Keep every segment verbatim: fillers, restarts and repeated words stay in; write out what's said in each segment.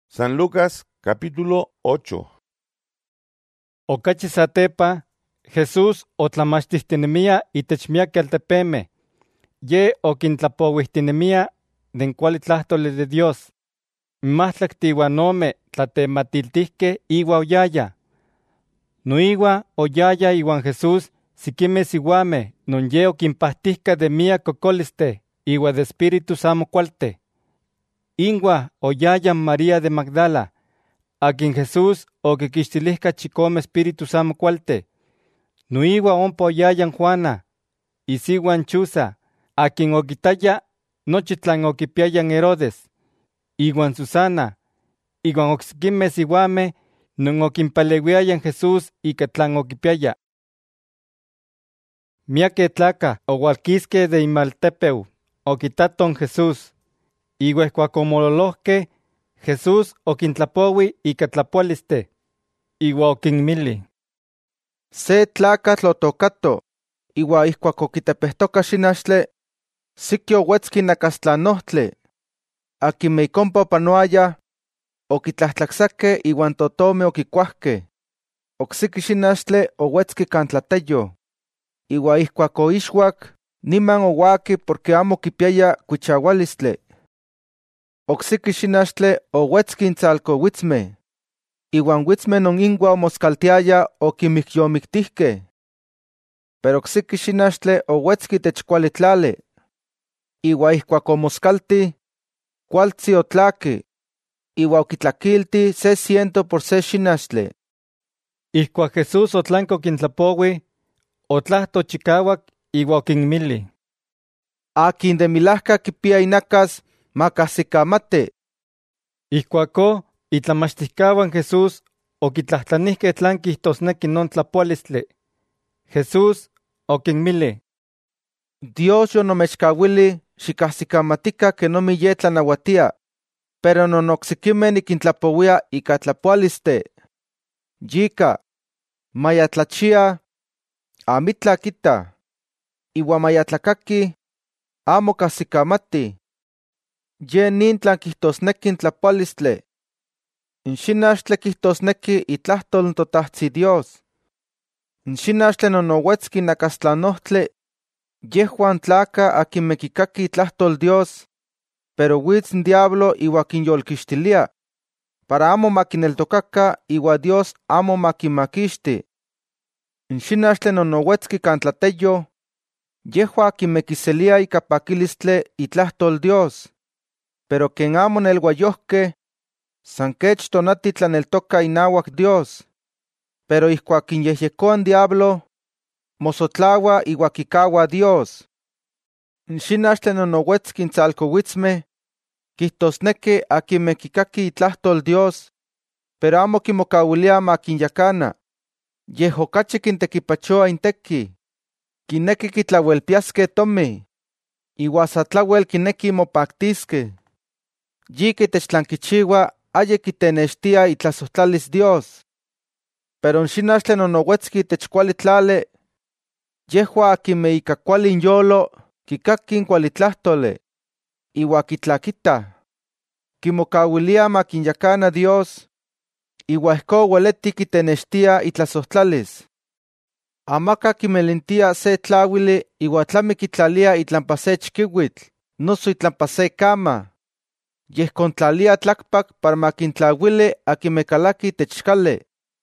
San Lucas, capítulo ocho. Ocachi satepa, Jesús otlamachtistinemia itech miakeh altepemeh. Ye okintlapouihtinemia den kuali tlahtoli de Dios. Mahtlacti iuan ome tlatematiltihkeh iua oyaya. Noiua oyaya iuan Jesús siquimeh siuameh non ye okinpahtihka de miak cocolisteh iua de espíritus amo cualteh. Inua oyaya María de Magdala, akin Jesús oquiquixtilihca chicome espíritus amo cualteh. Noiua ompa oyaya Juana, isiuan Chuza, akin okitaya nochi tlan okipiaya Herodes, iuan Susana, iuan ocsiquimeh siuameh non oquimpaleviaya Jesús ika tlan okipiaya. Miakeh tlacah oualquisqueh de inmaltepeu, okitatoh Jesús. Iua ihcuac omololohqueh, Jesús okintlapoui ika tlapoalisteh. Iua oquinmili: Se tlacatl otocato, iua ihcuac okitepehtoca xinachtli, siqui ouetzqui nacastlanohtli. Aquimeh icompa opanoayah, oquitlahtlacsakeh iuan totomeh oquicuahqueh. Ocsiqui xinachtli ouetzqui can tlateyo. Iua ihcuac oixuac, niman ouaki porque amo quipiaya cuichaualistli. Ocsiqui xinachtli ouetzqui intzalcohuitzmeh. Iuan huitzmeh non inua omoscaltiaya oquimikyomictihqueh. Pero ocsiqui xinachtli ouetzqui tech cuali tlali. Iua ihcuac omoscalti, cualtzi otlaki. Iua oquitlaquilti se ciento por se xinachtli. Ihcuac Jesús otlanque okintlapoui, otlahto chicauac iua oquinmili: Akin de milahca quipia inacas, macahsicamati. Ihcuacó itlamachticauan Jesús oquitlahtlanihqueh tlan quihtosnequi non tlapoalistli. Jesús oquinmili: Dios yonomechcauili xicahsicamatica kenomi ye tlanauatia, pero non ocsiquimeh niquintlapouia ica tlapoaliste. Yika, maya tlachia, amitla quita, iua maya tlacaqui, amo cahsicamati. Ye nin tlan quihtosnequi tlapoalistli. In xinachtli quihtosnequi itlahtol totahtzi Dios. In xinachtli non ouetzqui nacastlanohtli, yehuan tlaca akinmeh quicaqui itlahtol Dios, pero huitz in diablo iua quinyolquixtilia, para amo maquineltocaca iua Dios amo maquinmaquixti. In xinachtli non ouetzqui can tlateyo, yehua akinmeh quiselia ica paquilistli itlahtol Dios, pero ken amo nelhuayohqueh, san kech tonati tlaneltoca inauac Dios. Pero ihcuac quinyehyecoa in diablo, mosotlaua iua quicaua Dios. In xinachtli non ouetzqui intzalcohuitzmeh, quihtosnequi akinmeh quicaqui itlahtol Dios, pero amo quimocauilia maquinyacana. Yeh ocachi quintequipachoa intequi. Quinequi quitlauelpiasqueh tomi, iua satlauel quinequi mopactisqueh. Yika itech tlan quichiua aye quitenextia itlasohtlalis Dios. Pero in xinachtli non ouetzqui itech cuali tlali, yehua akinmeh ica cuali inyolo quicaqui cuali tlahtoli, iua quitlaquitah. Quimocauilia maquinyacana Dios, iua ihco ueleti quitenextia itlasohtlalis. Amaca quimelintia se tlauili iua tlami quitlalia itlampa se chquiuitl, noso itlampa se cama. Yeh contlalia tlacpac para maquintlauili akinmeh calaqui itech cali.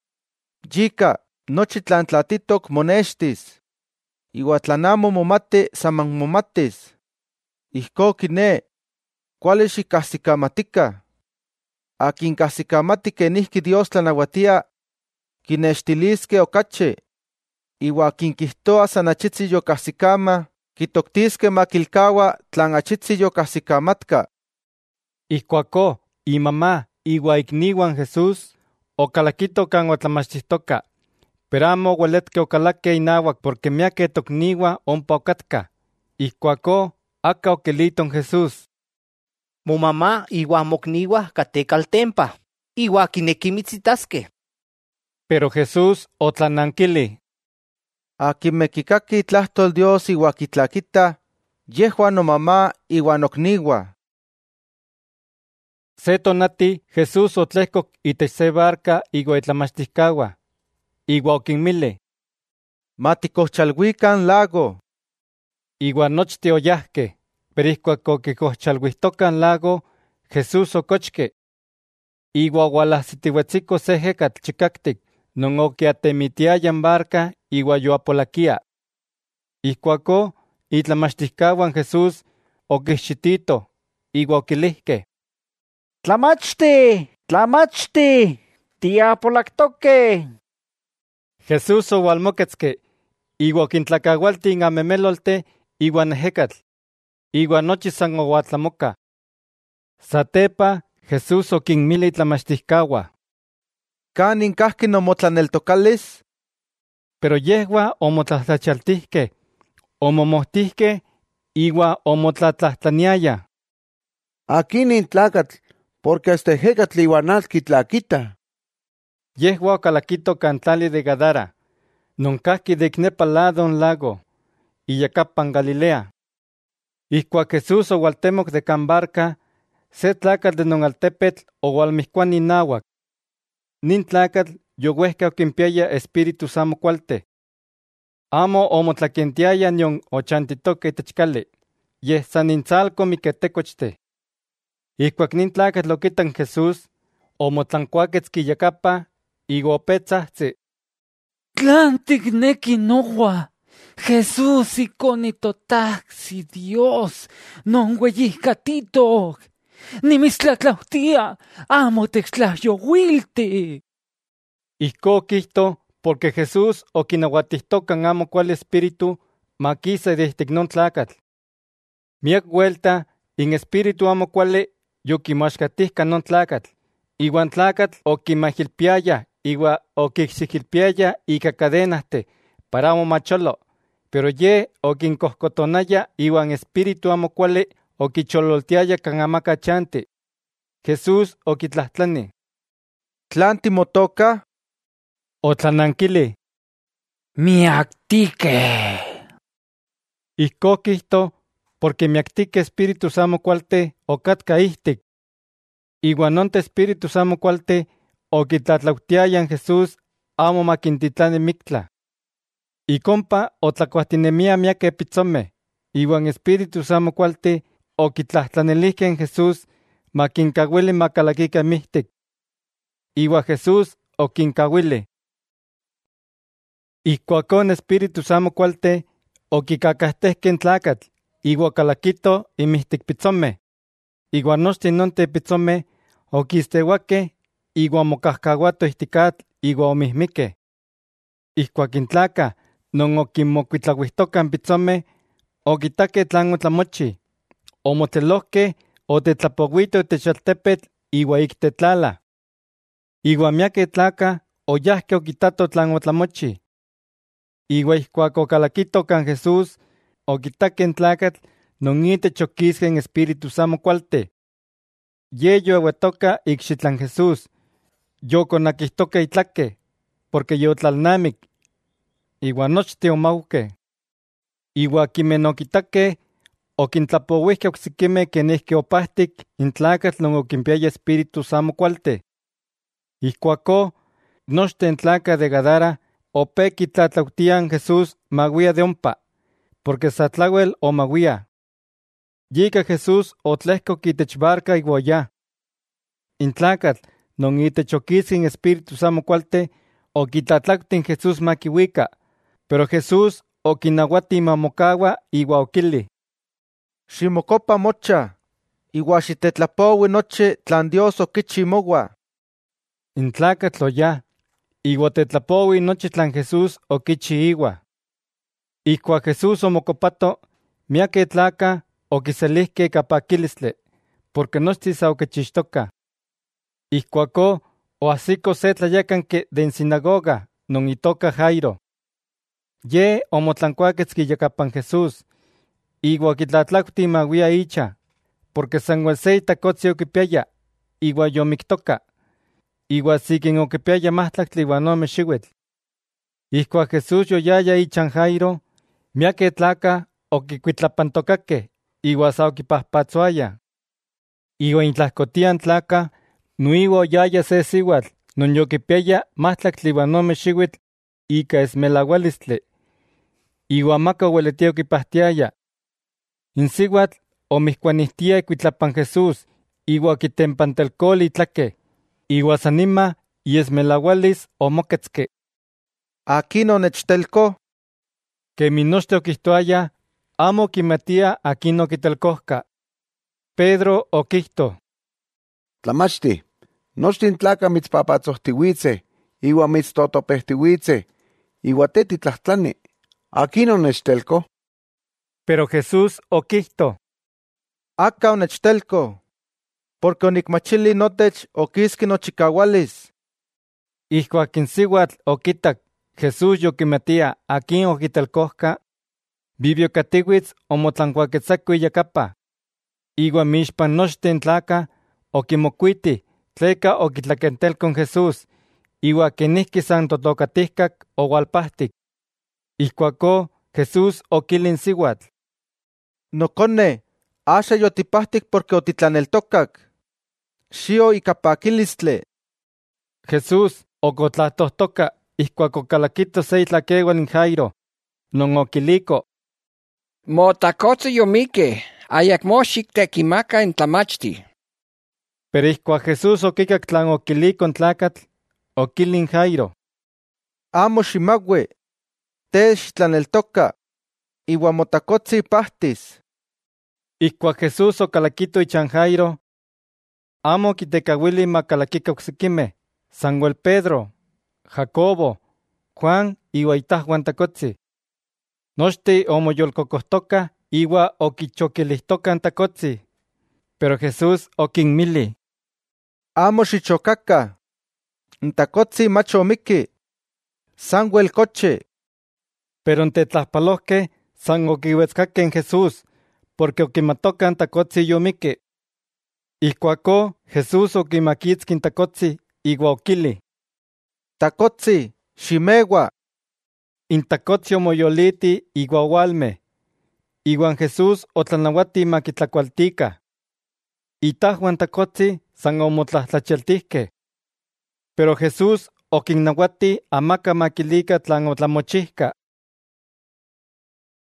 Yika, nochi tlan tlatitoc monextis, iua tlan amo momati saman momatis. Ihco kiné, cuali xicahsicamatica. Akin cahsicamati kenihqui Dios tlanauatia, quinextilisqueh ocachi. Iua akin quihtoa san achitzi yocahsicama, quitoctisqueh maquilcaua tlan achitzi yocahsicamatka. Ihcuacó imamá iua icniuan Jesús ocalaquito can otlamachtistoca, pero amo ueletqueh ocalaqueh inauac porque miakeh tocniua ompa ocatca. Ihcuacó aca oquilito Jesús: Momamá iua mocniua cateh caltempa, iua quinequih mitzitasqueh. Pero Jesús otlananquili: Akinmeh quicaqui itlahtol Dios iua quitlaquita, yehua nomamá iua nocniua. Se tonati Jesús otlehcoc itech se barca iua itlamachtihcaua, iua oquinmili. Maticohchalhuican lago. Iua nochti oyahque, pero ihcuac oquicohchalhuihtocan lago, Jesús ocochque. Iua oalahsitiuetzico se ejecatl chicactic, non oquiatemitiaya n barca iua yoapolaquia. Ihcuaco, itlamachtihcauan Jesús oquixchitito, iua oquilihque: Tlamachti, tlamachti, tiapolactoque. Jesús oualmoquetzque, iua oquintlacaualti in amemelolte iua n ejecatl, iua nochi san ouatlamoca. Satepa, Jesús oquinmili itlamachtihcaua: ¿Canin cahqui nomotlaneltocalis? Pero yehua omotlatlachaltihque, omomohtihque, iua omotlatlahtlaniaya: Aquinin tlacatl, porque este ejecatl iuan atl quitlaquita. Yehua ocalaquito can tlali de Gadara, non cahqui de icnepa lado n lago, iyacapan Galilea. Ihcuac Jesús oualtemoc de can barca, se tlacatl de non altepetl oualmihcuani nauac. Nin tlacatl youehca oquimpiaya espíritus amo cualte. Amo omotlaquentiaya nion ochantitoque itech cali, yeh san intzalco miquetecochte. Ihcuac nin tlacatl oquitan Jesús, omotlancuaquetzqui iyacapa, iua opetzahtzi: ¿Tlan ticnequi nohua, Jesús iconi totahsi Dios, non ueyihcatitoc? Nimitztlatlautia, amo techtlahyouilti. Ihco oquihto, porque Jesús oquinauatihtocan amo cuali espíritu maquisa de ihtic non tlacatl. Miac vuelta, in espíritu amo cuali yoquimaxcatihca non tlacatl, iuan tlacatl oquimahilpiaya, iua oquicxihilpiaya ica cadenahte, para amo macholo, pero ye oquincohcotonaya iuan espíritu amo cuali oquichololtiaya can amaca chanti. Jesús oquitlahtlani: ¿Tlan timotoca? Otlananquili: Miactique. Ihco quihto, porque miactique espíritus amo cualte ocatca ihtic. Iuan nonte espíritus amo cualte oquitlatlautiayan Jesús amo maquintitlani mictla. Icompa otlacuahtinemia miaque pitzomeh, iuan espíritus amo cualte oquitlahtlanilihque en Jesús maquincauili macalaquica mihtic. Iua Jesús oquincauili. Ihcuacón espíritus amo cualte oquicacahtehque en tlacatl, iua calaquito imihtic pitzomeh. Iua nochtin nonte pitzomeh oquisteuaque, iua mocahcahuato ihticatl, iua omihmique. Ihcuac in tlaca, non oquinmocuitlahuihtocan pitzomeh, oquitaque tlan otlamochi, omotlelohque, otetlapohuito itech altepetl, iua ictetlala. Iua miaque tlaca oyahque oquitato tlan otlamochi. Iua ihcuac ocalaquito can Jesús, oquitaque en tlacatl, non itech oquisque en espíritus amo cualte. Ye yoeuetoca icxitlan Jesús, yoconaquihtoca itlaque, porque yotlalnamic. Iua nochti omauque. Iua quimeh oquitaque, oquintlapouihque ocsiquimeh quenihque opahtic in tlacatl non oquimpiaya espíritus amo cualte. Ihcuaco, nochten tlaca de Gadara ope quitlatlautian Jesús maguia de ompa, porque satlauel omauia. Yica Jesús otlehcoc itech barca iua ya. In tlacatl, non itech oquisque in espíritus amo cualte, oquitlatlautin Jesús maquiuica, pero Jesús oquinauati mamocaua iua oquili: Ximocopa mocha, iua xitetlapoui nochi tlan Dios oquichi moua. In tlacatl oya, iua tetlapoui nochi tlan Jesús oquichi iua. Ihcuac Jesús omocopato, miaque tlaca oquiselihque ica paquilistle, porque nochti sa oquichixtoca. Ihcuaco oahsico se tlayacanque de in sinagoga, non itoca Jairo. Ye omotlancuaquetzqui iyacapan Jesús, iua oquitlatlauti mauia icha, porque sanguel se itacotzi oquipiaya, iua yomictoca, iua siquin oquipiaya mahtlactli iuan ome xiuitl. Ihcuac Jesús yoyaya ichan Jairo, miaque tlaca oquicuitlapantocaque, iua sa oquipahpatzoaya. Iwa intlahcotian tlaca, nuiwa yaya se siuatl, non yoquipiaya mahtlactli iuan ome xiuitl, ica esmelaualistli. Iwa maka ueletia oquipahtiaya. In siuatl omihcuanihtia icuitlapan Jesús, iwa quitempantelcoli tlaque, iwa sanima iesmelaualis omoquetzque. Aquí no nechtelco. Quemi nochte oquihtoaya, amo quimatia aquí no quitelcohca. Pedro oquihto: Tlamachti, nochtin tlaca mitzpapatzohtiuitze, iwa mitztotopehtiuitze, iwa te titlahtlani, aquí no nechtelco. Pero Jesús oquihto: Aca onechtelco, porque onicmachili notech oquisqui nochicaualis. Ihcuac in siuatl oquitac Jesús yoquimatia aquí oquitelcohca, viviocatiuitz omotlancuaquetzaco iyacapa. Iwa mixpan nochten tlaca oquimocuiti tleca oquitlaquentelcon Jesús, iwa quenihqui san totocatihcac oualpahtic. Ihcuacó Jesús oquili in siuatl: Nocone, axa yotipahtic porque otitlaneltocac. Xio ica paquilistli. Jesús ocotlahtostoca ihcuac ocalaquito se itlaqueual in Jairo, non oquilico: Motacotzi yomique, ayacmo xictequimaca in tlamachti. Pero ihcuac Jesús oquicac tlan oquilico in tlacatl, oquili in Jairo: Amo ximaue, te xitlaneltoca, iwa motacotzi pahtis. Ihcuac Jesús ocalaquito ichan Jairo, amo quitecauili macalaquica ocsiquimeh, Samuel Pedro, Jacobo, Juan iwa itahuan tacotzi. Nochti omoyolcocohtoca iwa oquichoquilihtoca tacotzi. Pero Jesús oquinmili: Amo xichocaca, ntacotzi mach omiqui, Samuel coche. Pero ntetlahpalohque san oquiuetzcaque en Jesús, porque oquimatoca tacotzi yomiqui. Ihcuacó Jesús oquimaquitzqui tacotzi iwa oquili: Tacotzi, ximeua. In tacotzi omoyoliti iwa oualme. Iwan Jesús otlanauati maquitlacualtica. Itahuan tacotzi san omotlahtlachialtihque. Pero Jesús oquinnauati amaca maquilica tlan otlamochihca.